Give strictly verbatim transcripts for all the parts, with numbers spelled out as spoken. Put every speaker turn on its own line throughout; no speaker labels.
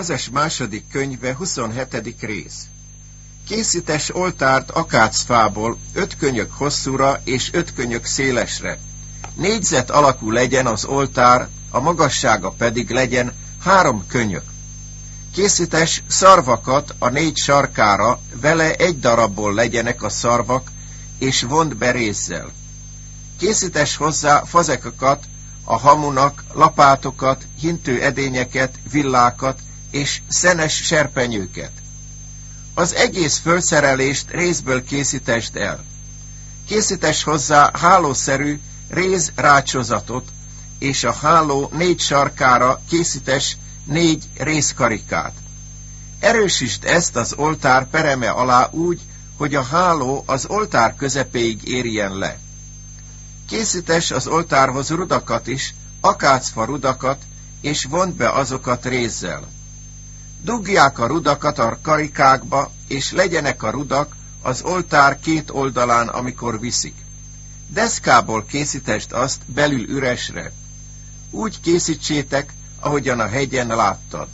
Mózes második könyve, huszonhetedik rész. Készítes oltárt akácfából, öt könyök hosszúra és öt könyök szélesre. Négyzet alakú legyen az oltár, a magassága pedig legyen három könyök. Készítes szarvakat a négy sarkára, vele egy darabból legyenek a szarvak, és vond be rézzel. Készítes hozzá fazekakat, a hamunak, lapátokat, hintő edényeket, villákat és szenes serpenyőket. Az egész fölszerelést rézből készítesd el. Készítes hozzá hálószerű réz rácsozatot, és a háló négy sarkára készítes négy rézkarikát. Erősítsd ezt az oltár pereme alá úgy, hogy a háló az oltár közepéig érjen le. Készítes az oltárhoz rudakat is, akácfa rudakat, és vond be azokat rézzel. Dugják a rudakat a karikákba, és legyenek a rudak az oltár két oldalán, amikor viszik. Deszkából készítesd azt belül üresre. Úgy készítsétek, ahogyan a hegyen láttad.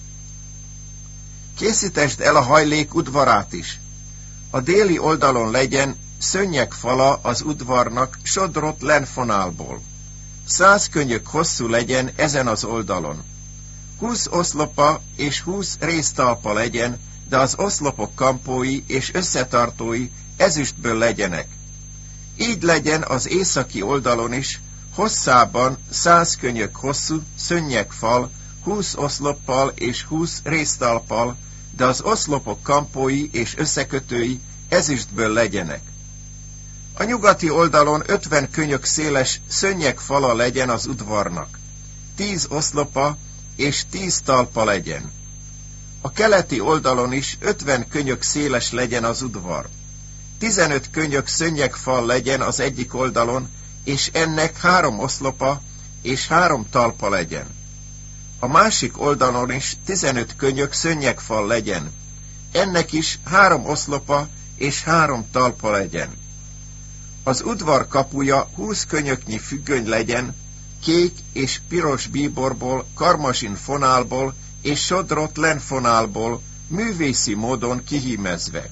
Készítesd el a hajlék udvarát is. A déli oldalon legyen szönnyegfala az udvarnak sodrott lenfonálból. Száz könyök hosszú legyen ezen az oldalon. Húsz oszlopa és húsz résztalpa legyen, de az oszlopok kampói és összetartói ezüstből legyenek. Így legyen az északi oldalon is, hosszában száz könyök hosszú szönnyegfal, húsz oszloppal és húsz résztalppal, de az oszlopok kampói és összekötői ezüstből legyenek. A nyugati oldalon ötven könyök széles szönnyegfala legyen az udvarnak. Tíz oszlopa és tíz talpa legyen. A keleti oldalon is ötven könyök széles legyen az udvar. Tizenöt könyök szönnyegfal legyen az egyik oldalon, és ennek három oszlopa és három talpa legyen. A másik oldalon is tizenöt könyök szönnyegfal legyen. Ennek is három oszlopa és három talpa legyen. Az udvar kapuja húsz könyöknyi függöny legyen, kék és piros bíborból, karmasin fonálból és sodrott lenfonálból, művészi módon kihímezve.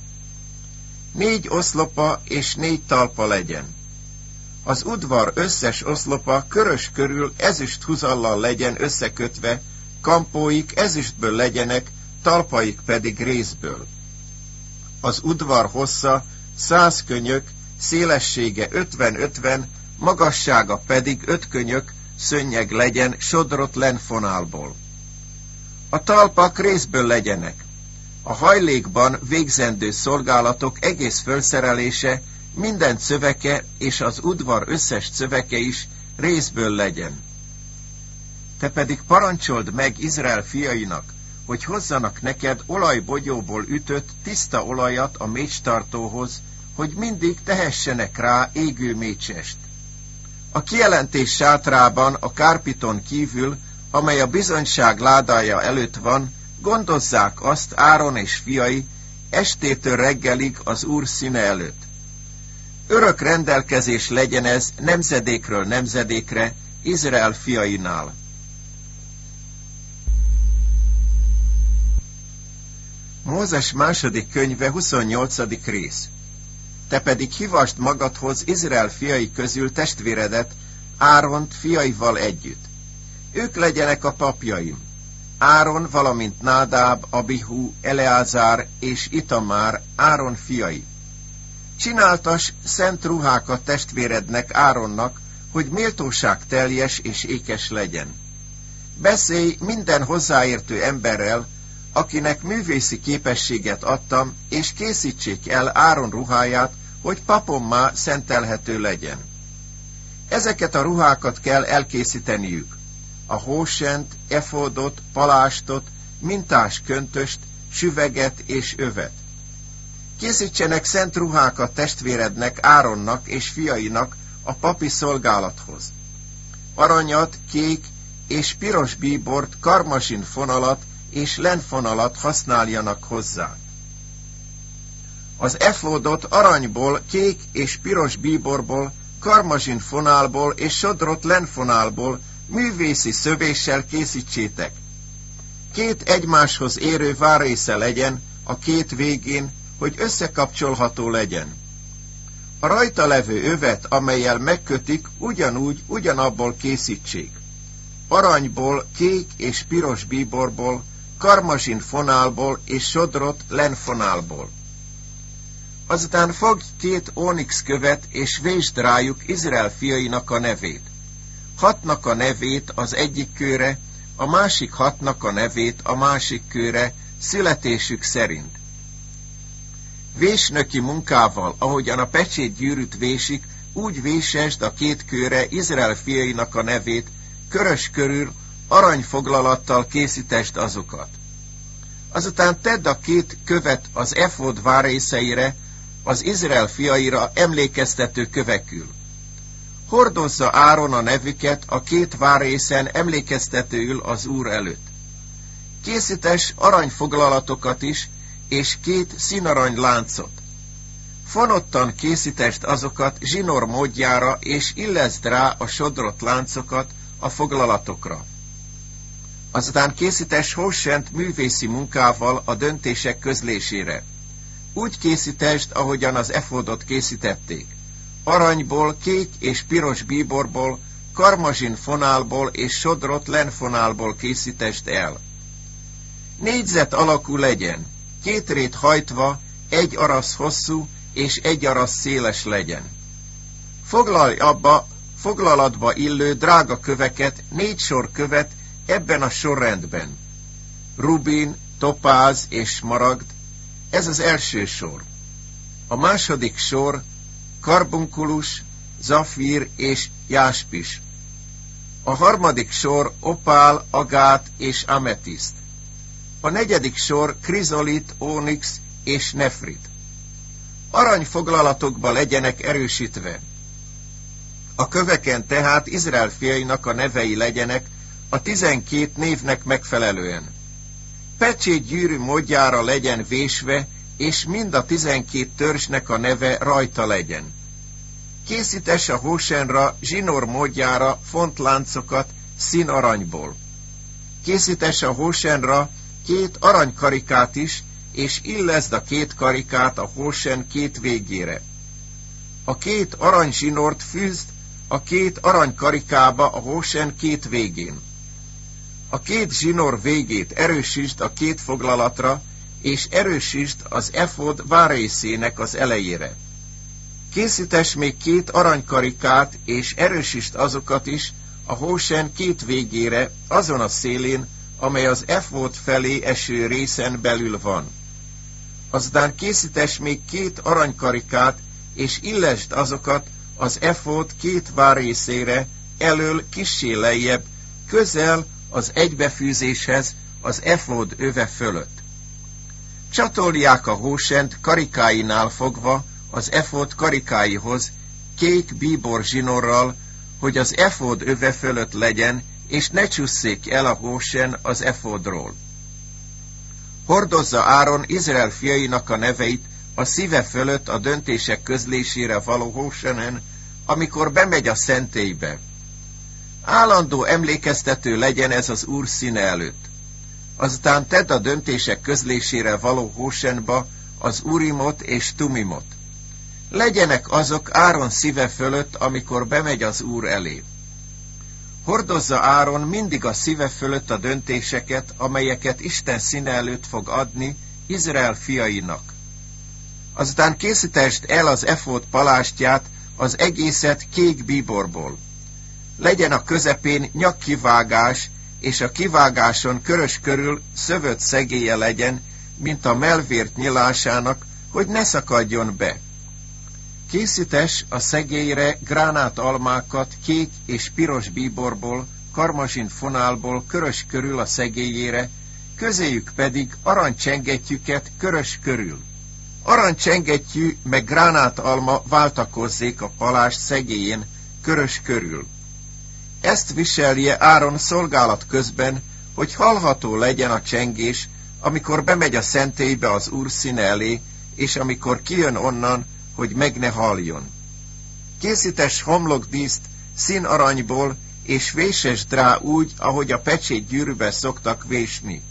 Négy oszlopa és négy talpa legyen. Az udvar összes oszlopa körös körül ezüst húzallal legyen összekötve, kampóik ezüstből legyenek, talpaik pedig rézből. Az udvar hossza száz könyök, szélessége ötven-ötven, magassága pedig öt könyök, szönnyeg legyen sodrott lenfonálból. A talpak rézből legyenek. A hajlékban végzendő szolgálatok egész fölszerelése, minden szöveke és az udvar összes szöveke is rézből legyen. Te pedig parancsold meg Izrael fiainak, hogy hozzanak neked olajbogyóból ütött tiszta olajat a mécstartóhoz, hogy mindig tehessenek rá égő mécsest. A kijelentés sátrában a kárpiton kívül, amely a bizonyság ládája előtt van, gondozzák azt Áron és fiai estétől reggelig az Úr színe előtt. Örök rendelkezés legyen ez nemzedékről nemzedékre Izrael fiainál. Mózes második könyve, huszonnyolcadik rész. Te pedig hívasd magadhoz Izrael fiai közül testvéredet, Áront fiaival együtt. Ők legyenek a papjaim. Áron, valamint Nádáb, Abihu, Eleázár és Itamár, Áron fiai. Csináltas szent ruhákat testvérednek, Áronnak, hogy méltóság teljes és ékes legyen. Beszélj minden hozzáértő emberrel, akinek művészi képességet adtam, és készítsék el Áron ruháját, hogy papommá szentelhető legyen. Ezeket a ruhákat kell elkészíteniük. A hósent, efódot, palástot, mintás köntöst, süveget és övet. Készítsenek szent ruhákat testvérednek, Áronnak és fiainak a papi szolgálathoz. Aranyat, kék és piros bíbort, karmasin fonalat és lenfonalat használjanak hozzá. Az efódot aranyból, kék és piros bíborból, karmazsin fonálból és sodrott lenfonálból művészi szövéssel készítsétek. Két egymáshoz érő várrésze legyen a két végén, hogy összekapcsolható legyen. A rajta levő övet, amellyel megkötik, ugyanúgy, ugyanabból készítsék. Aranyból, kék és piros bíborból, karmazsin fonálból és sodrott lenfonálból. Azután fogj két ónix követ, és vésd rájuk Izrael fiainak a nevét. Hatnak a nevét az egyik kőre, a másik hatnak a nevét a másik kőre, születésük szerint. Vésnöki munkával, ahogyan a pecsétgyűrűt vésik, úgy vésesd a két kőre Izrael fiainak a nevét, körös körül, aranyfoglalattal készítesd azokat. Azután tedd a két követ az efód várrészeire, az Izrael fiaira emlékeztető kövekül. Hordozza Áron a nevüket a két várrészen emlékeztetőül az Úr előtt. Készítes aranyfoglalatokat is, és két színarany láncot. Fonottan készítesd azokat zsinór módjára, és illeszd rá a sodrott láncokat a foglalatokra. Azután készítes Hósent művészi munkával a döntések közlésére. Úgy készítesd, ahogyan az efódot készítették. Aranyból, kék és piros bíborból, karmazsin fonálból és sodrott lenfonálból készítesd el. Négyzet alakú legyen, két rét hajtva, egy arasz hosszú és egy arasz széles legyen. Foglalj abba foglalatba illő drága köveket, négy sor követ ebben a sorrendben. Rubin, topáz és smaragd, ez az első sor. A második sor karbunkulus, zafír és jáspis. A harmadik sor opál, agát és ametiszt. A negyedik sor krizolit, ónix és nefrit. Aranyfoglalatokba legyenek erősítve. A köveken tehát Izrael fiainak a nevei legyenek, a tizenkét névnek megfelelően. Pecsét gyűrű módjára legyen vésve, és mind a tizenkét törzsnek a neve rajta legyen. Készítes a Hósenra zsinór módjára fontláncokat színaranyból. Készítes a Hósenra két aranykarikát is, és illeszd a két karikát a Hósen két végére. A két aranyzsinort fűzd a két aranykarikába a Hósen két végén. A két zsinór végét erősítsd a két foglalatra, és erősítsd az efód várrészének az elejére. Készítes még két aranykarikát, és erősítsd azokat is a Hósen két végére, azon a szélén, amely az efód felé eső részen belül van. Aztán készítes még két aranykarikát, és illesd azokat az efód két várrészére, elől kissé lejjebb, közel az egybefűzéshez az efód öve fölött. Csatolják a Hósent karikáinál fogva az efód karikáihoz, kék bíbor zsinórral, hogy az efód öve fölött legyen, és ne csusszék el a Hósen az efódról. Hordozza Áron Izrael fiainak a neveit a szíve fölött a döntések közlésére való Hósenen, amikor bemegy a szentélybe. Állandó emlékeztető legyen ez az Úr színe előtt. Azután tedd a döntések közlésére való Hósenba az Urimot és Tumimot. Legyenek azok Áron szíve fölött, amikor bemegy az Úr elé. Hordozza Áron mindig a szíve fölött a döntéseket, amelyeket Isten színe előtt fog adni Izrael fiainak. Azután készítesd el az efód palástját, az egészet kék bíborból. Legyen a közepén nyakkivágás, és a kivágáson körös körül szövött szegélye legyen, mint a mellvért nyilásának, hogy ne szakadjon be. Készítes a szegélyre gránátalmákat kék és piros bíborból, karmazsin fonálból körös körül a szegélyére, közéjük pedig aranycsengettyüket körös körül. Aranycsengettyű meg gránátalma váltakozzék a palást szegélyén körös körül. Ezt viselje Áron szolgálat közben, hogy hallható legyen a csengés, amikor bemegy a szentélybe az Úr színe elé, és amikor kijön onnan, hogy meg ne haljon. Készítes homlokdíszt színaranyból, és vésesd rá úgy, ahogy a pecsét gyűrűbe szoktak vésni.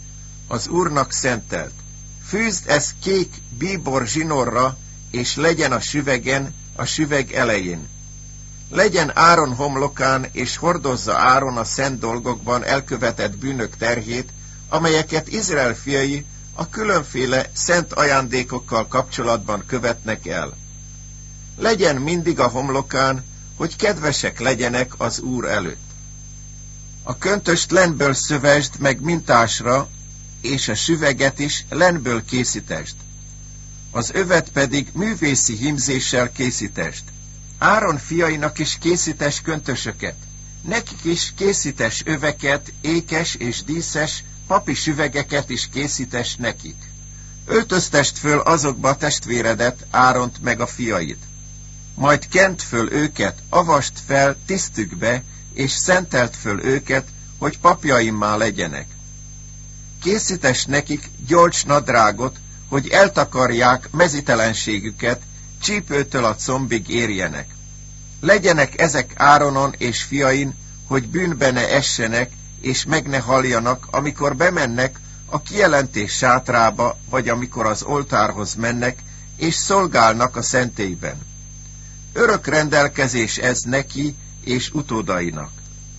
az Úrnak szentelt. Fűzd ezt kék bíbor zsinorra, és legyen a süvegen, a süveg elején. Legyen Áron homlokán, és hordozza Áron a szent dolgokban elkövetett bűnök terhét, amelyeket Izrael fiai a különféle szent ajándékokkal kapcsolatban követnek el. Legyen mindig a homlokán, hogy kedvesek legyenek az Úr előtt. A köntöst lenből szövesd meg mintásra, és a süveget is lenből készítesd. Az övet pedig művészi hímzéssel készítesd. Áron fiainak is készítes köntösöket, nekik is készítes öveket, ékes és díszes papi süvegeket is készítes nekik. Öltöztest föl azokba a testvéredet, Áront meg a fiait. Majd kent föl őket, avast fel tisztükbe, és szentelt föl őket, hogy papjaimmá legyenek. Készítes nekik gyolcs nadrágot, hogy eltakarják mezitelenségüket, csípőtől a combig érjenek. Legyenek ezek Áronon és fiain, hogy bűnbe ne essenek, és meg ne haljanak, amikor bemennek a kijelentés sátrába, vagy amikor az oltárhoz mennek, és szolgálnak a szentélyben. Örök rendelkezés ez neki és utódainak.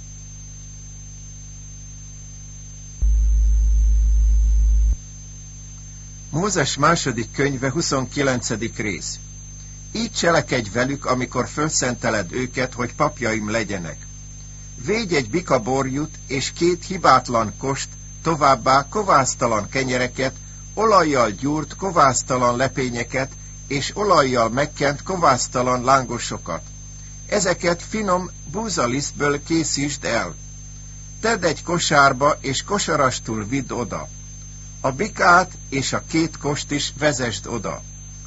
Mózes második könyve, huszonkilencedik rész. Így cselekedj velük, amikor fölszenteled őket, hogy papjaim legyenek. Védj egy bikaborjut és két hibátlan kost, továbbá kovásztalan kenyereket, olajjal gyúrt kovásztalan lepényeket, és olajjal megkent kovásztalan lángosokat. Ezeket finom búzalisztből készítsd el. Tedd egy kosárba, és kosarastul vidd oda. A bikát és a két kost is vezesd oda.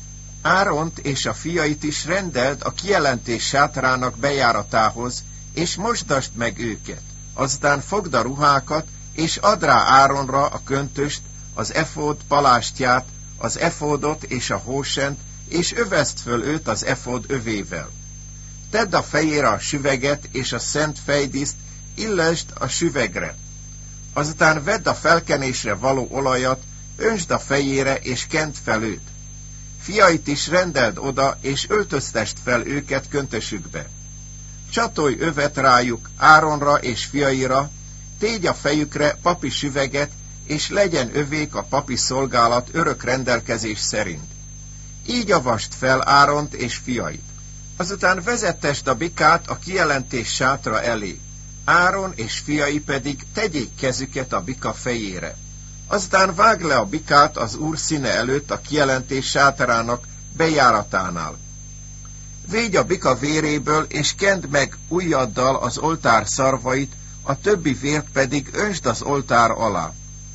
Áront és a fiait is rendeld a kijelentés sátrának bejáratához, és mosdasd meg őket. Aztán fogd a ruhákat, és add rá Áronra a köntöst, az efód palástját, az efódot és a hósent, és övezd föl őt az efód övével. Tedd a fejére a süveget, és a szent fejdíszt illesd a süvegre. Azután vedd a felkenésre való olajat, öntsd a fejére, és kent fel őt. Fiait is rendeld oda, és öltöztest fel őket köntösükbe. Csatolj övet rájuk, Áronra és fiaira, tégy a fejükre papi süveget, és legyen övék a papi szolgálat örök rendelkezés szerint. Így avast fel Áront és fiait. Azután vezettesd a bikát a kijelentés sátra elé. Áron és fiai pedig tegyék kezüket a bika fejére. Aztán vágd le a bikát az Úr színe előtt a kijelentés sátorának bejáratánál. Védj a bika véréből, és kend meg ujjaddal az oltár szarvait, a többi vért pedig öntsd az oltár alá.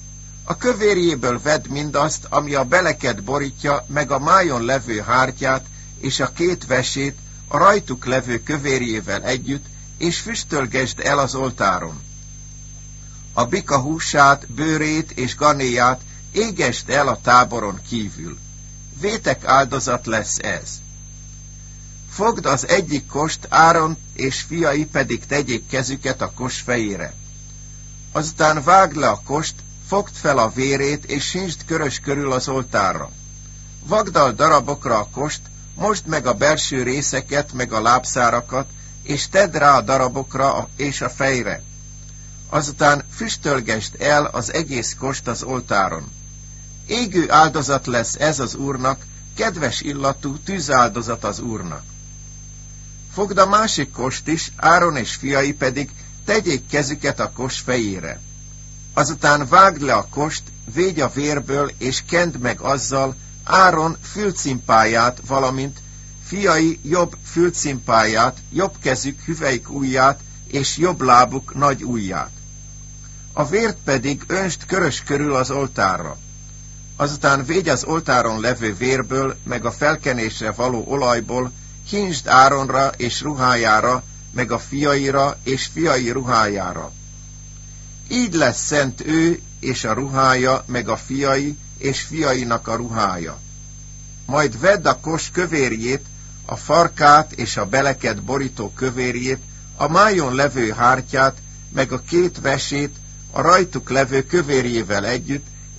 A kövérjéből vedd mindazt, ami a beleket borítja, meg a májon levő hártyát, és a két vesét a rajtuk levő kövérjével együtt, és füstölgesd el az oltáron. A bika húsát, bőrét és ganéját égesd el a táboron kívül. Vétek áldozat lesz ez. Fogd az egyik kost, Áron és fiai pedig tegyék kezüket a kos fejére. Azután vágd le a kost, fogd fel a vérét, és sintsd körös körül az oltárra. Vagdal darabokra a kost, mosd meg a belső részeket, meg a lábszárakat, és tedd rá a darabokra és a fejre. Azután füstölgesd el az egész kost az oltáron. Égő áldozat lesz ez az Úrnak, kedves illatú tűzáldozat az Úrnak. Fogd a másik kost is, Áron és fiai pedig tegyék kezüket a kos fejére. Azután vágd le a kost, védj a vérből, és kend meg azzal Áron fülcimpáját, valamint fiai jobb fülcimpáját, jobb kezük hüvelyk ujját, és jobb lábuk nagy ujját. A vért pedig öntsd körös körül az oltárra. Azután védj az oltáron levő vérből, meg a felkenésre való olajból, hintsd Áronra és ruhájára, meg a fiaira és fiai ruhájára. Így lesz szent ő és a ruhája, meg a fiai és fiainak a ruhája. Majd vedd a kos kövérjét, a farkát és a beleket borító kövérjét, a májon levő hártyát, meg a két vesét, a rajtuk levő kövérjével együtt,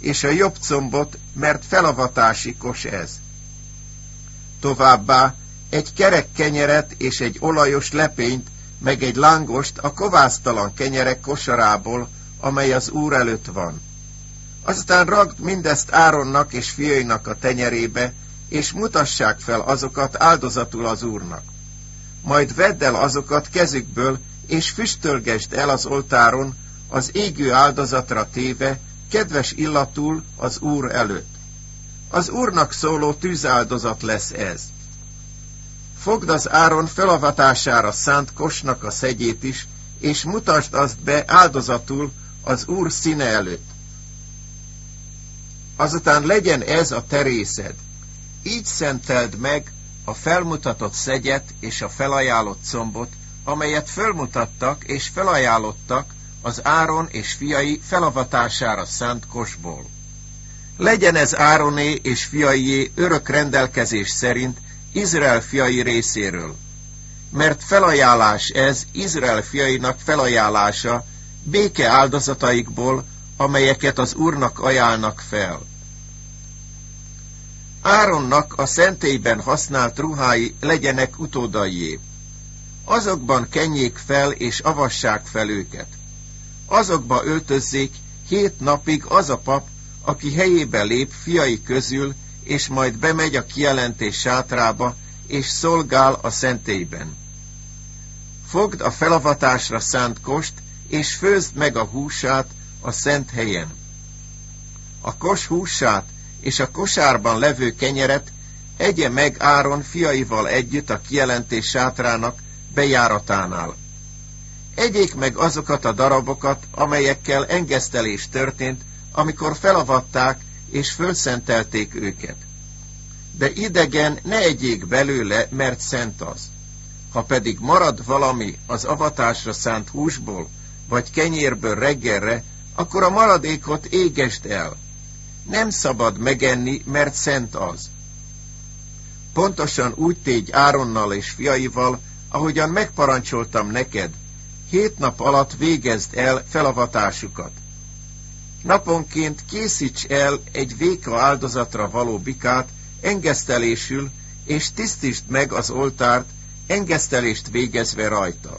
és a jobb combot, mert felavatási kos ez. Továbbá egy kerek kenyeret és egy olajos lepényt, meg egy lángost a kovásztalan kenyerek kosarából, amely az Úr előtt van. Azután ragd mindezt Áronnak és fiainak a tenyerébe, és mutassák fel azokat áldozatul az Úrnak. Majd vedd el azokat kezükből, és füstölgesd el az oltáron, az égő áldozatra téve, kedves illatul az Úr előtt. Az Úrnak szóló tűzáldozat lesz ez. Fogd az Áron felavatására szánt kosnak a szegyét is, és mutasd azt be áldozatul az Úr színe előtt. Azután legyen ez a te részed. Így szenteld meg a felmutatott szegyet és a felajánlott combot, amelyet fölmutattak és felajánlottak az Áron és fiai felavatására szánt kosból. Legyen ez Ároné és fiaié örök rendelkezés szerint Izrael fiai részéről, mert felajánlás ez Izrael fiainak felajánlása béke áldozataikból, amelyeket az Úrnak ajánlnak fel. Áronnak a szentélyben használt ruhái legyenek utódaié. Azokban kenjék fel és avassák fel őket. Azokba öltözzék hét napig az a pap, aki helyébe lép fiai közül, és majd bemegy a kijelentés sátrába, és szolgál a szentélyben. Fogd a felavatásra szánt kost, és főzd meg a húsát a szent helyen. A kos húsát és a kosárban levő kenyeret egye meg Áron fiaival együtt a kijelentés sátrának bejáratánál. Egyék meg azokat a darabokat, amelyekkel engesztelés történt, amikor felavatták és fölszentelték őket. De idegen ne egyék belőle, mert szent az. Ha pedig marad valami az avatásra szánt húsból, vagy kenyérből reggelre, akkor a maradékot égesd el. Nem szabad megenni, mert szent az. Pontosan úgy tégy Áronnal és fiaival, ahogyan megparancsoltam neked, hét nap alatt végezd el felavatásukat. Naponként készíts el egy véka áldozatra való bikát engesztelésül, és tisztítsd meg az oltárt, engesztelést végezve rajta.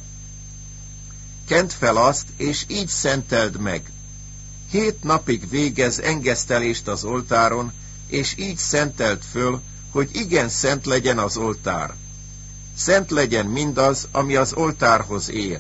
Kend fel azt, és így szenteld meg. Hét napig végez engesztelést az oltáron, és így szenteld föl, hogy igen szent legyen az oltár. Szent legyen mindaz, ami az oltárhoz ér.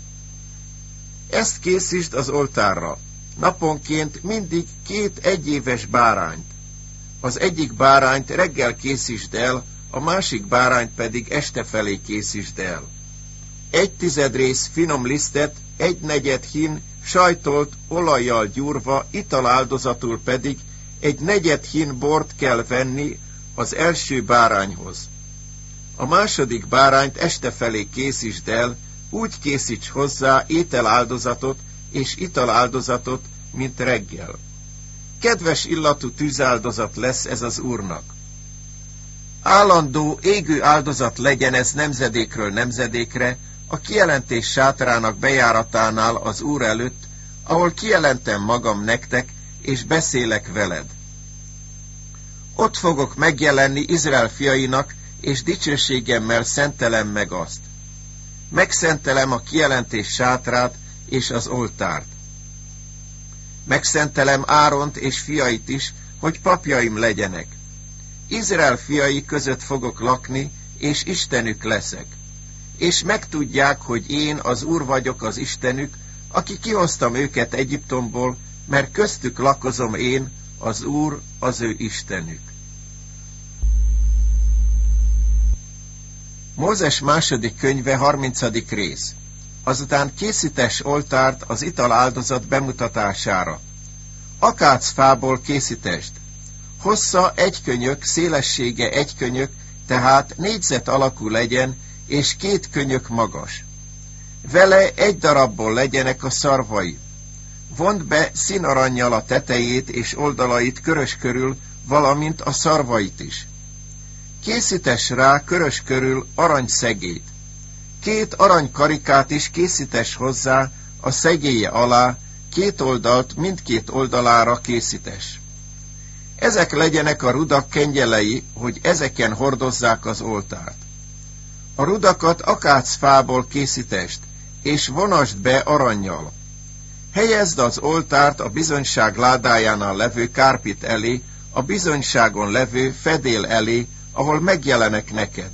Ezt készítsd az oltárra. Naponként mindig két egyéves bárányt. Az egyik bárányt reggel készítsd el, a másik bárányt pedig este felé készítsd el. Egy tized rész finom lisztet, egy negyed hin sajtolt, olajjal gyúrva, italáldozatul pedig egy negyed hin bort kell venni az első bárányhoz. A második bárányt este felé készítsd el, úgy készíts hozzá ételáldozatot és italáldozatot, mint reggel. Kedves illatú tűzáldozat lesz ez az Úrnak. Állandó, égő áldozat legyen ez nemzedékről nemzedékre, a kijelentés sátrának bejáratánál az Úr előtt, ahol kijelentem magam nektek, és beszélek veled. Ott fogok megjelenni Izrael fiainak, és dicsőségemmel szentelem meg azt. Megszentelem a kijelentés sátrát és az oltárt. Megszentelem Áront és fiait is, hogy papjaim legyenek. Izrael fiai között fogok lakni, és Istenük leszek. És megtudják, hogy én az Úr vagyok az Istenük, aki kihoztam őket Egyiptomból, mert köztük lakozom én, az Úr, az ő Istenük. Mózes második könyve, harmincadik rész. Azután készítes oltárt az italáldozat bemutatására. Akácfából készítesd. Hossza egy könyök, szélessége egy könyök, tehát négyzet alakú legyen, és két könyök magas. Vele egy darabból legyenek a szarvai. Vond be színarannyal a tetejét és oldalait körös körül, valamint a szarvait is. Készítes rá körös körül aranyszegét. Két aranykarikát is készítes hozzá a szegélye alá, két oldalt mindkét oldalára készítes. Ezek legyenek a rudak kengyelei, hogy ezeken hordozzák az oltárt. A rudakat akácfából készítest, és vonasd be arannyal. Helyezd az oltárt a bizonyság ládájánál levő kárpit elé, a bizonyságon levő fedél elé, ahol megjelenek neked.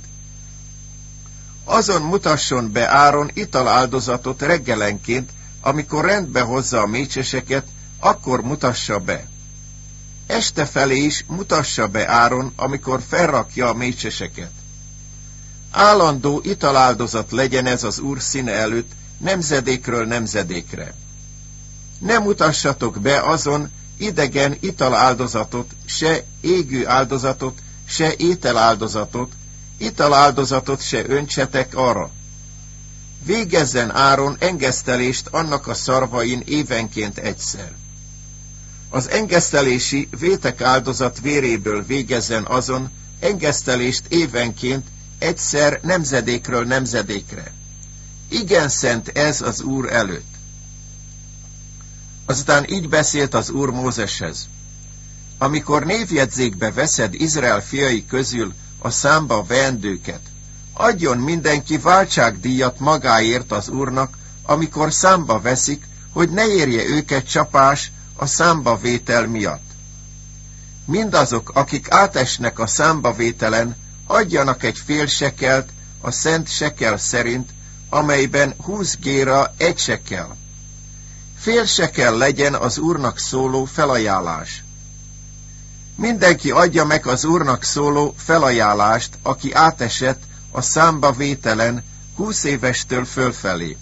Azon mutasson be Áron italáldozatot reggelenként, amikor rendbe hozza a mécseseket, akkor mutassa be. Este felé is mutassa be Áron, amikor felrakja a mécseseket. Állandó italáldozat legyen ez az Úr színe előtt, nemzedékről nemzedékre. Ne mutassatok be azon idegen italáldozatot, se égő áldozatot, se ételáldozatot, italáldozatot se öntsetek arra. Végezzen Áron engesztelést annak a szarvain évenként egyszer. Az engesztelési vétek áldozat véréből végezzen azon engesztelést évenként egyszer nemzedékről nemzedékre. Igen szent ez az Úr előtt. Azután így beszélt az Úr Mózeshez. Amikor névjegyzékbe veszed Izrael fiai közül a számba veendőket, adjon mindenki váltságdíjat magáért az Úrnak, amikor számba veszik, hogy ne érje őket csapás a számbavétel miatt. Mindazok, akik átesnek a számbavételen, adjanak egy fél sekelt a szent sekel szerint, amelyben húsz géra egy sekel. Fél sekel legyen az Úrnak szóló felajánlás. Mindenki adja meg az Úrnak szóló felajánlást, aki átesett a számbavételen húsz évestől fölfelé.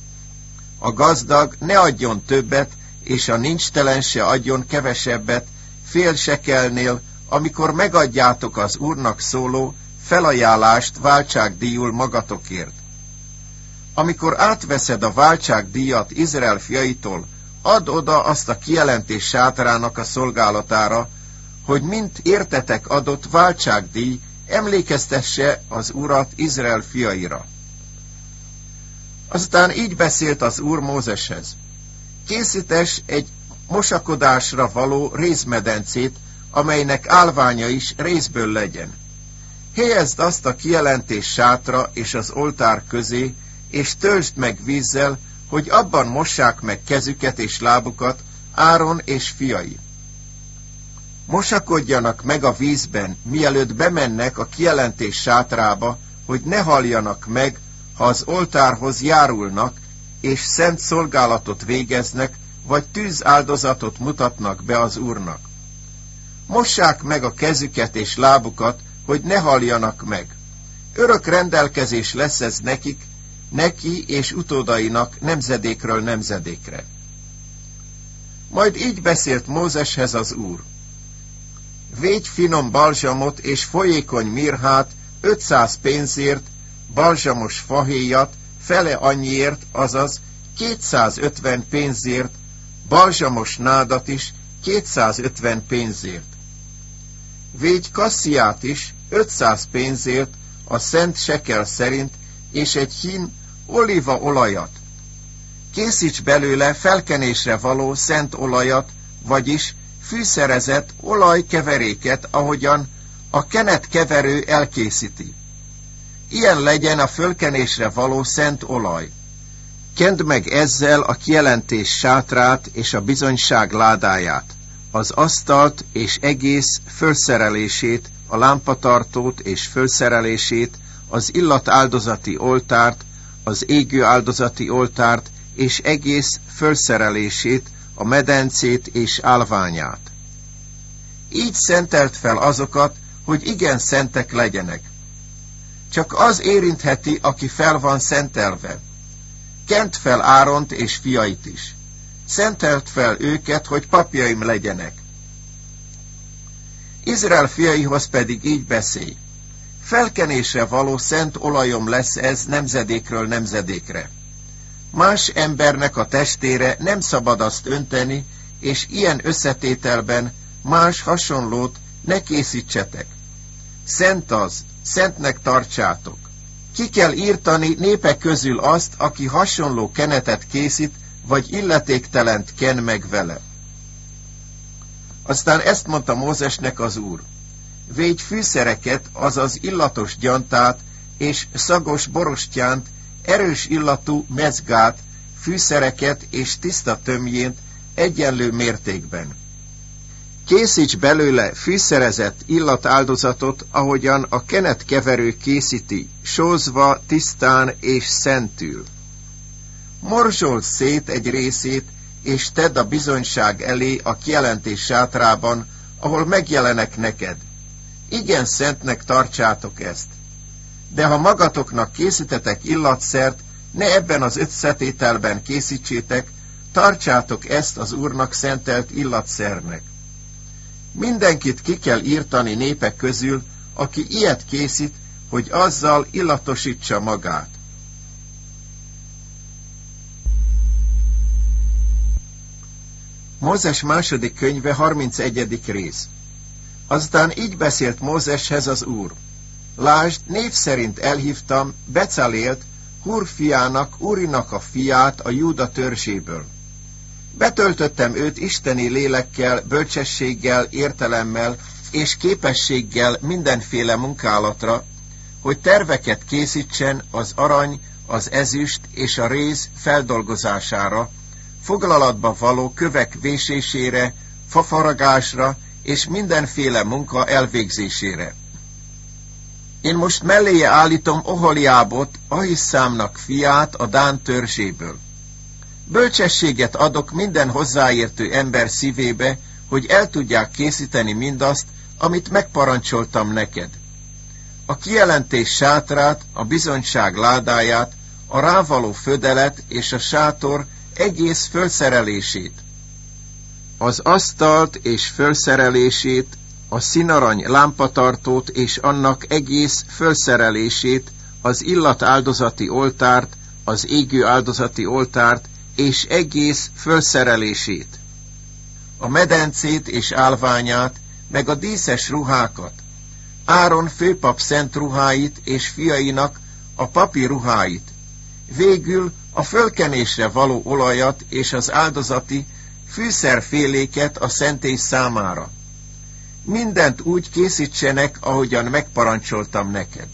A gazdag ne adjon többet, és a nincstelen se adjon kevesebbet fél sekelnél, amikor megadjátok az Úrnak szóló felajánlást váltságdíjul magatokért. Amikor átveszed a váltságdíjat Izrael fiaitól, add oda azt a kijelentés sátrának a szolgálatára, hogy mint értetek adott váltságdíj emlékeztesse az Urat Izrael fiaira. Azután így beszélt az Úr Mózeshez. Készítes egy mosakodásra való rézmedencét, amelynek állványa is rézből legyen. Helyezd azt a kijelentés sátra és az oltár közé, és töltsd meg vízzel, hogy abban mossák meg kezüket és lábukat Áron és fiai. Mosakodjanak meg a vízben, mielőtt bemennek a kijelentés sátrába, hogy ne haljanak meg, ha az oltárhoz járulnak, és szent szolgálatot végeznek, vagy tűzáldozatot mutatnak be az Úrnak. Mossák meg a kezüket és lábukat, hogy ne haljanak meg. Örök rendelkezés lesz ez nekik, neki és utódainak nemzedékről nemzedékre. Majd így beszélt Mózeshez az Úr. Végy finom balzsamot és folyékony mirhát ötszáz pénzért, balzsamos fahéjat fele annyiért, azaz kétszázötven pénzért, balzsamos nádat is kétszázötven pénzért. Végy kassziát is ötszáz pénzért a szent sekel szerint, és egy hin olívaolajat. Készíts belőle felkenésre való szent olajat, vagyis fűszerezett olajkeveréket, ahogyan a kenetkeverő elkészíti. Ilyen legyen a fölkenésre való szent olaj. Kend meg ezzel a kijelentés sátrát és a bizonyság ládáját, az asztalt és egész fölszerelését, a lámpatartót és fölszerelését, az illatáldozati oltárt, az égő áldozati oltárt és egész fölszerelését, a medencét és állványát. Így szentelt fel azokat, hogy igen szentek legyenek. Csak az érintheti, aki fel van szentelve. Kent fel Áront és fiait is. Szentelt fel őket, hogy papjaim legyenek. Izrael fiaihoz pedig így beszélj. Felkenésre való szent olajom lesz ez nemzedékről nemzedékre. Más embernek a testére nem szabad azt önteni, és ilyen összetételben más hasonlót ne készítsetek. Szent az, szentnek tartsátok. Ki kell írtani népek közül azt, aki hasonló kenetet készít, vagy illetéktelent ken meg vele. Aztán ezt mondta Mózesnek az Úr: védj fűszereket, azaz illatos gyantát, és szagos borostyánt, erős illatú mezgát, fűszereket és tiszta tömjént egyenlő mértékben. Készíts belőle fűszerezett illatáldozatot, ahogyan a kenetkeverő készíti, sózva, tisztán és szentül. Morzsold szét egy részét, és tedd a bizonyság elé a kijelentés sátrában, ahol megjelenek neked. Igen szentnek tartsátok ezt. De ha magatoknak készítetek illatszert, ne ebben az összetételben készítsétek, tartsátok ezt az Úrnak szentelt illatszernek. Mindenkit ki kell írtani népek közül, aki ilyet készít, hogy azzal illatosítsa magát. Mózes második könyve, harmincegyedik rész. Aztán így beszélt Mózeshez az Úr: lásd, név szerint elhívtam Becalélt, Hur fiának, Urinak a fiát a Júda törzséből. Betöltöttem őt isteni lélekkel, bölcsességgel, értelemmel és képességgel mindenféle munkálatra, hogy terveket készítsen az arany, az ezüst és a réz feldolgozására, foglalatba való kövek vésésére, fafaragásra és mindenféle munka elvégzésére. Én most melléje állítom Oholiábot, Ahisszámnak fiát a Dán törzséből. Bölcsességet adok minden hozzáértő ember szívébe, hogy el tudják készíteni mindazt, amit megparancsoltam neked. A kijelentés sátrát, a bizonyság ládáját, a rávaló födelet és a sátor egész fölszerelését. Az asztalt és fölszerelését, a színarany lámpatartót és annak egész fölszerelését, az illatáldozati oltárt, az égő áldozati oltárt és egész fölszerelését, a medencét és állványát, meg a díszes ruhákat, Áron főpap szent ruháit és fiainak a papi ruháit, végül a fölkenésre való olajat és az áldozati fűszerféléket a szentély számára. Mindent úgy készítsenek, ahogyan megparancsoltam neked.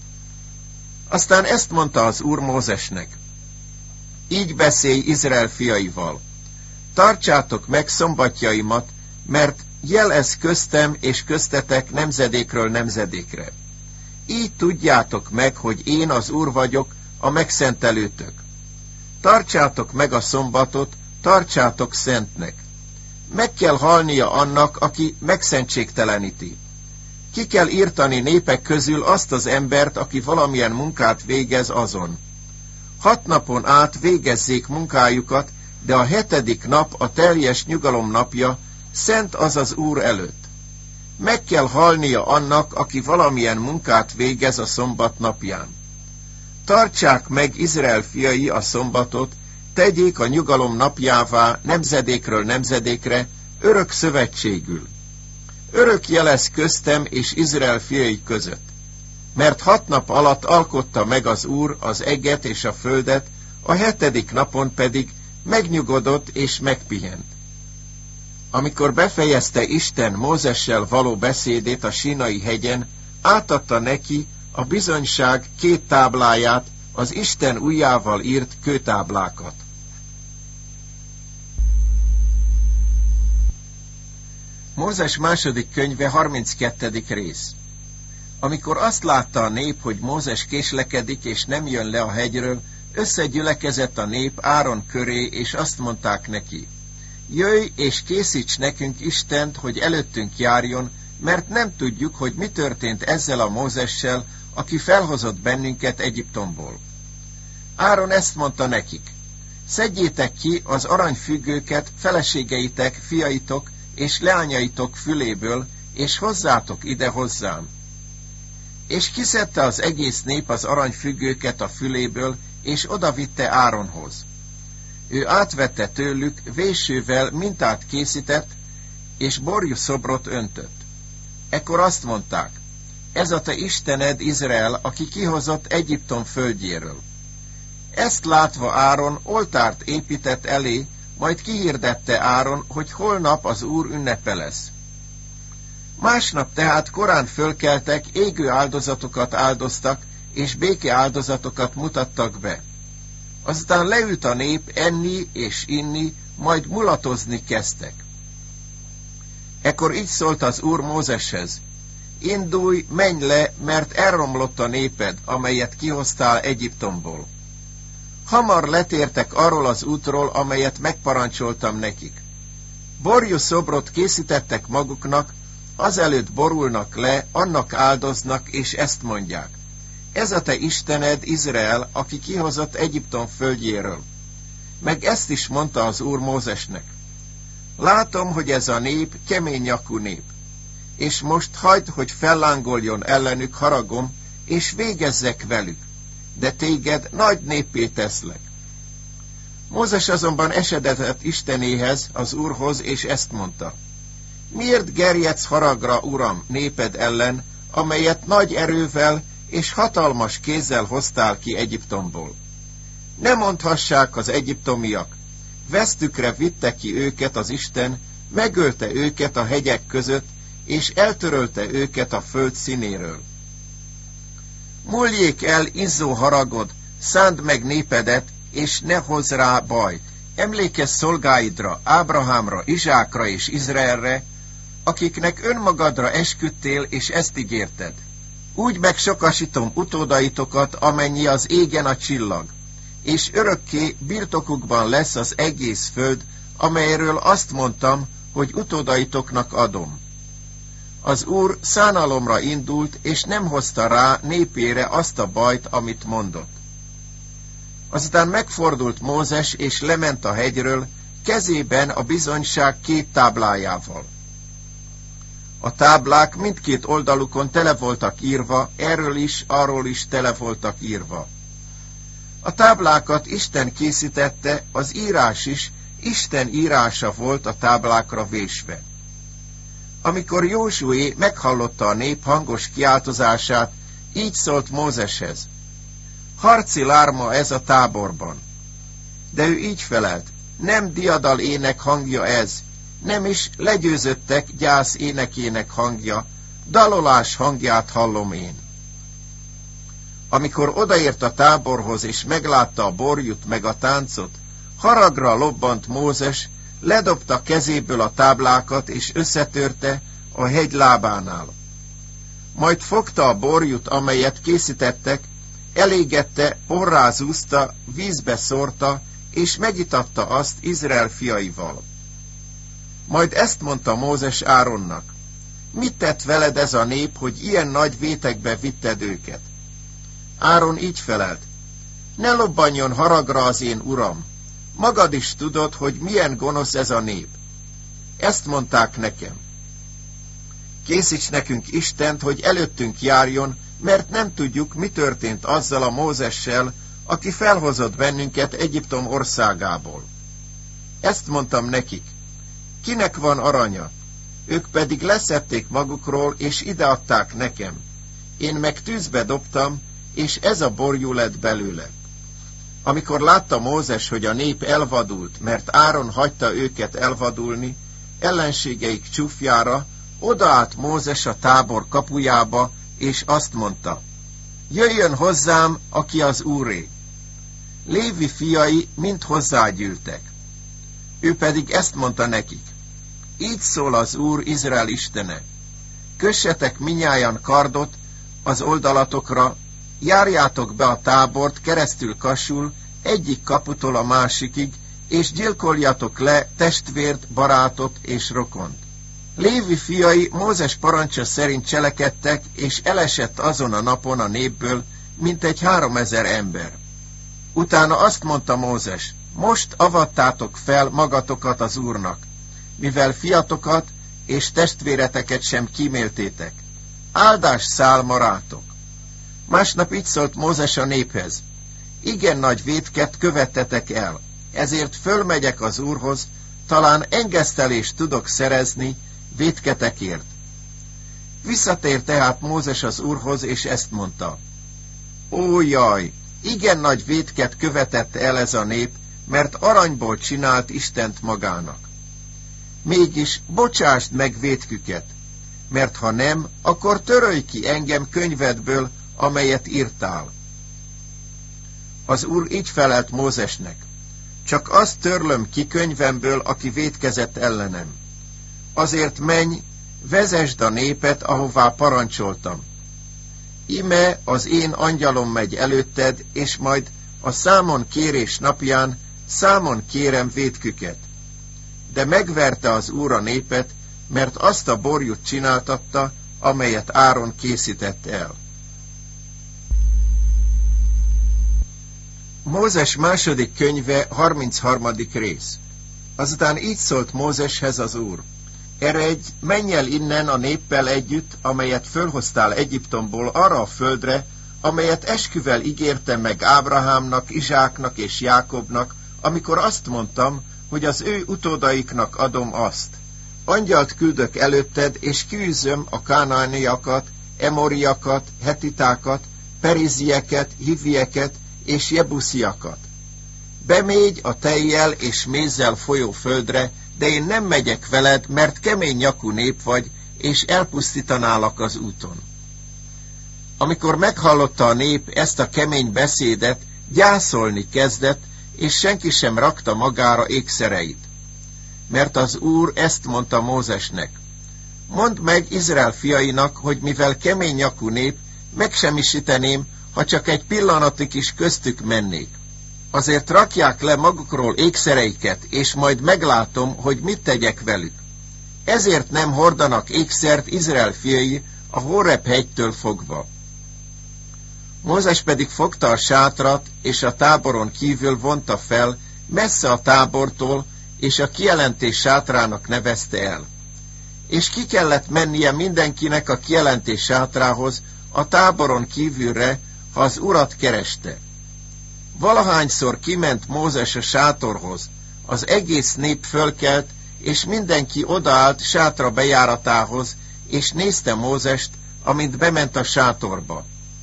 Aztán ezt mondta az Úr Mózesnek: így beszélj Izrael fiaival: tartsátok meg szombatjaimat, mert jel ez köztem és köztetek nemzedékről nemzedékre. Így tudjátok meg, hogy én az Úr vagyok, a megszentelőtök. Tartsátok meg a szombatot, tartsátok szentnek. Meg kell halnia annak, aki megszentségteleníti. Ki kell írtani népek közül azt az embert, aki valamilyen munkát végez azon. Hat napon át végezzék munkájukat, de a hetedik nap a teljes nyugalom napja, szent az az Úr előtt. Meg kell halnia annak, aki valamilyen munkát végez a szombat napján. Tartsák meg Izrael fiai a szombatot, tegyék a nyugalom napjává nemzedékről nemzedékre, örök szövetségül. Örök jel lesz köztem és Izrael fiai között. Mert hat nap alatt alkotta meg az Úr az eget és a földet, a hetedik napon pedig megnyugodott és megpihent. Amikor befejezte Isten Mózessel való beszédét a Sínai hegyen, átadta neki a bizonyság két tábláját, az Isten ujjával írt kőtáblákat. Mózes második könyve, harminckettedik rész. Amikor azt látta a nép, hogy Mózes késlekedik és nem jön le a hegyről, összegyülekezett a nép Áron köré, és azt mondták neki: jöjj és készíts nekünk Istent, hogy előttünk járjon, mert nem tudjuk, hogy mi történt ezzel a Mózessel, aki felhozott bennünket Egyiptomból. Áron ezt mondta nekik: szedjétek ki az aranyfüggőket feleségeitek, fiaitok és leányaitok füléből, és hozzátok ide hozzám. És kiszedte az egész nép az aranyfüggőket a füléből, és odavitte Áronhoz. Ő átvette tőlük, vésővel mintát készített, és borjuszobrot öntött. Ekkor azt mondták: ez a te Istened, Izrael, aki kihozott Egyiptom földjéről. Ezt látva Áron oltárt épített elé, majd kihirdette Áron, hogy holnap az Úr ünnepe lesz. Másnap tehát korán fölkeltek, égő áldozatokat áldoztak, és béke áldozatokat mutattak be. Azután leült a nép enni és inni, majd mulatozni kezdtek. Ekkor így szólt az Úr Mózeshez: indulj, menj le, mert elromlott a néped, amelyet kihoztál Egyiptomból. Hamar letértek arról az útról, amelyet megparancsoltam nekik. Borjú szobrot készítettek maguknak, azelőtt borulnak le, annak áldoznak, és ezt mondják: ez a te Istened, Izrael, aki kihozott Egyiptom földjéről. Meg ezt is mondta az Úr Mózesnek: látom, hogy ez a nép kemény nyakú nép, és most hagyd, hogy fellángoljon ellenük haragom, és végezzek velük, de téged nagy néppé teszlek. Mózes azonban esedetett Istenéhez, az Úrhoz, és ezt mondta: miért gerjedsz haragra, Uram, néped ellen, amelyet nagy erővel és hatalmas kézzel hoztál ki Egyiptomból? Ne mondhassák az egyiptomiak: vesztükre vitte ki őket az Isten, megölte őket a hegyek között, és eltörölte őket a föld színéről. Múljék el izzó haragod, szánd meg népedet, és ne hozz rá bajt. Emlékezz szolgáidra, Ábrahámra, Izsákra és Izraelre, akiknek önmagadra esküdtél, és ezt ígérted. Úgy megsokasítom utódaitokat, amennyi az égen a csillag, és örökké birtokukban lesz az egész föld, amelyről azt mondtam, hogy utódaitoknak adom. Az Úr szánalomra indult, és nem hozta rá népére azt a bajt, amit mondott. Azután megfordult Mózes, és lement a hegyről, kezében a bizonyság két táblájával. A táblák mindkét oldalukon tele voltak írva, erről is, arról is tele voltak írva. A táblákat Isten készítette, az írás is Isten írása volt a táblákra vésve. Amikor Józsué meghallotta a nép hangos kiáltozását, így szólt Mózeshez: harci lárma ez a táborban. De ő így felelt: nem diadal ének hangja ez, nem is legyőzöttek gyász énekének hangja, dalolás hangját hallom én. Amikor odaért a táborhoz, és meglátta a borjut meg a táncot, haragra lobbant Mózes, ledobta kezéből a táblákat, és összetörte a hegy lábánál. Majd fogta a borjut, amelyet készítettek, elégette, porrá zúzta, vízbe szórta, és megitatta azt Izrael fiaival. Majd ezt mondta Mózes Áronnak: mit tett veled ez a nép, hogy ilyen nagy vétekbe vitted őket? Áron így felelt: ne lobbanjon haragra az én uram, magad is tudod, hogy milyen gonosz ez a nép. Ezt mondták nekem: készíts nekünk Istent, hogy előttünk járjon, mert nem tudjuk, mi történt azzal a Mózessel, aki felhozott bennünket Egyiptom országából. Ezt mondtam nekik: kinek van aranya? Ők pedig leszedték magukról, és ideadták nekem. Én meg tűzbe dobtam, és ez a borjú lett belőle. Amikor látta Mózes, hogy a nép elvadult, mert Áron hagyta őket elvadulni, ellenségeik csúfjára, odaállt Mózes a tábor kapujába, és azt mondta: jöjjön hozzám, aki az Úré. Lévi fiai mind hozzágyűltek. Ő pedig ezt mondta nekik: így szól az Úr, Izrael istene: kössetek minnyájan kardot az oldalatokra, járjátok be a tábort keresztül kasul, egyik kaputól a másikig, és gyilkoljatok le testvért, barátot és rokont. Lévi fiai Mózes parancsa szerint cselekedtek, és elesett azon a napon a népből mintegy háromezer ember. Utána azt mondta Mózes: most avattátok fel magatokat az Úrnak, mivel fiatokat és testvéreteket sem kíméltétek. Áldás száll marátok. Másnap így szólt Mózes a néphez: igen nagy vétket követtetek el, ezért fölmegyek az Úrhoz, talán engesztelést tudok szerezni vétketekért. Visszatért tehát Mózes az Úrhoz, és ezt mondta: ó jaj, Igen nagy vétket követett el ez a nép, mert aranyból csinált Istent magának. Mégis bocsásd meg vétküket, mert ha nem, akkor törölj ki engem könyvedből, amelyet írtál. Az Úr így felelt Mózesnek: csak azt törlöm ki könyvemből, aki vétkezett ellenem. Azért menj, vezesd a népet, ahová parancsoltam. Ime az én angyalom megy előtted, és majd a számon kérés napján számon kérem vétküket. De megverte az Úr a népet, mert azt a borjút csináltatta, amelyet Áron készített el. Mózes második könyve, harmincharmadik rész. Azután így szólt Mózeshez az Úr: eredj, menj el innen a néppel együtt, amelyet fölhoztál Egyiptomból arra a földre, amelyet esküvel ígértem meg Ábrahámnak, Izsáknak és Jákobnak, amikor azt mondtam, hogy az ő utódaiknak adom azt. Angyalt küldök előtted, és kiűzöm a kánaaniakat, emoriakat, hetitákat, perizieket, hivieket és jebusziakat. Bemégy a tejjel és mézzel folyó földre, de én nem megyek veled, mert kemény nyakú nép vagy, és elpusztítanálak az úton. Amikor meghallotta a nép ezt a kemény beszédet, gyászolni kezdett, és senki sem rakta magára ékszereit. Mert az Úr ezt mondta Mózesnek: mondd meg Izrael fiainak, hogy mivel kemény nyakú nép, megsemmisíteném, ha csak egy pillanatig is köztük mennék. Azért rakják le magukról ékszereiket, és majd meglátom, hogy mit tegyek velük. Ezért nem hordanak ékszert Izrael fiai a Hóreb hegytől fogva. Mózes pedig fogta a sátrat, és a táboron kívül vonta fel, messze a tábortól, és a kijelentés sátrának nevezte el. És ki kellett mennie mindenkinek a kijelentés sátrához, a táboron kívülre, ha az Urat kereste. Valahányszor kiment Mózes a sátorhoz, az egész nép fölkelt, és mindenki odaállt sátra bejáratához, és nézte Mózest, amint bement a sátorba.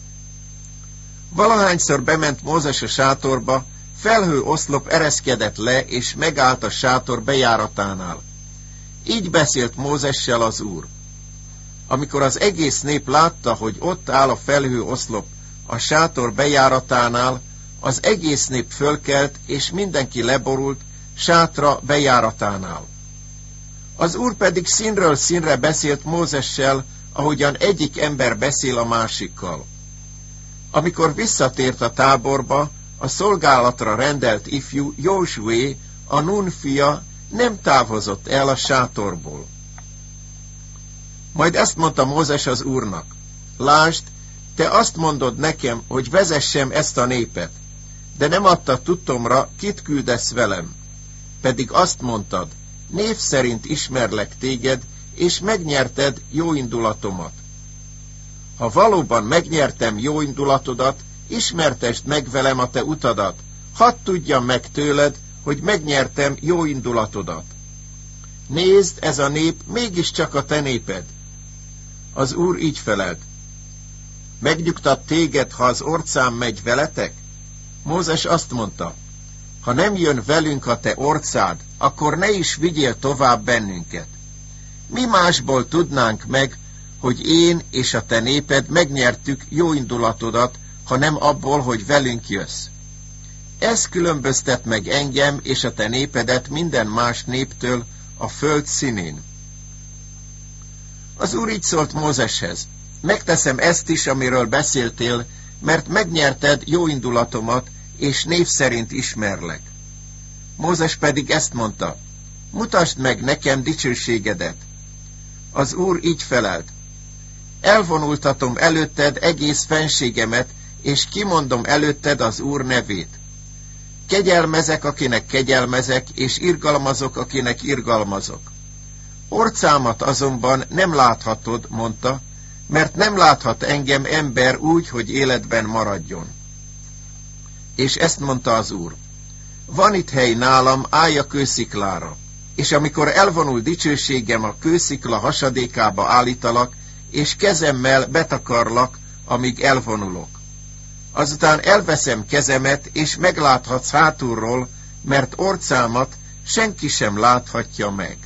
Valahányszor bement Mózes a sátorba, felhő oszlop ereszkedett le, és megállt a sátor bejáratánál. Így beszélt Mózessel az Úr. Amikor az egész nép látta, hogy ott áll a felhő oszlop a sátor bejáratánál, az egész nép fölkelt, és mindenki leborult sátra bejáratánál. Az Úr pedig színről színre beszélt Mózessel, ahogyan egyik ember beszél a másikkal. Amikor visszatért a táborba, a szolgálatra rendelt ifjú Józsué, a Nun fia, nem távozott el a sátorból. Majd ezt mondta Mózes az Úrnak: lásd, te azt mondod nekem, hogy vezessem ezt a népet, de nem adtad tudtomra, kit küldesz velem. Pedig azt mondtad: név szerint ismerlek téged, és megnyerted jóindulatomat. Ha valóban megnyertem jóindulatodat, ismertesd meg velem a te utadat, hadd tudjam meg tőled, hogy megnyertem jóindulatodat. Nézd, ez a nép mégiscsak a te néped. Az Úr így felelt: megnyugtat téged, ha az orcám megy veletek? Mózes azt mondta: ha nem jön velünk a te orcád, akkor ne is vigyél tovább bennünket. Mi másból tudnánk meg, hogy én és a te néped megnyertük jóindulatodat, ha nem abból, hogy velünk jössz. Ez különböztet meg engem és a te népedet minden más néptől a föld színén. Az Úr így szólt Mózeshez: megteszem ezt is, amiről beszéltél, mert megnyerted jóindulatomat, és név szerint ismerlek. Mózes pedig ezt mondta: mutasd meg nekem dicsőségedet. Az Úr így felelt: elvonultatom előtted egész fenségemet, és kimondom előtted az Úr nevét. Kegyelmezek, akinek kegyelmezek, és irgalmazok, akinek irgalmazok. Orcámat azonban nem láthatod, mondta, mert nem láthat engem ember úgy, hogy életben maradjon. És ezt mondta az Úr: van itt hely nálam, állj a kősziklára, és amikor elvonul dicsőségem, a kőszikla hasadékába állítalak, és kezemmel betakarlak, amíg elvonulok. Azután elveszem kezemet, és megláthatsz hátulról, mert orcámat senki sem láthatja meg.